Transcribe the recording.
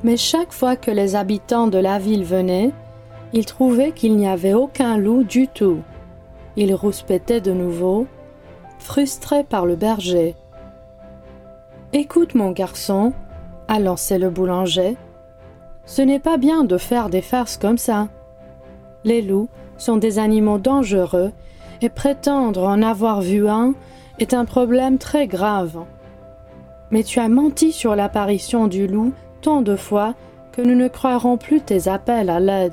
Mais chaque fois que les habitants de la ville venaient, ils trouvaient qu'il n'y avait aucun loup du tout. Ils rouspétaient de nouveau, frustrés par le berger. « Écoute, mon garçon, » a lancé le boulanger, « ce n'est pas bien de faire des farces comme ça. Les loups sont des animaux dangereux et prétendre en avoir vu un est un problème très grave. Mais tu as menti sur l'apparition du loup tant de fois que nous ne croirons plus tes appels à l'aide. »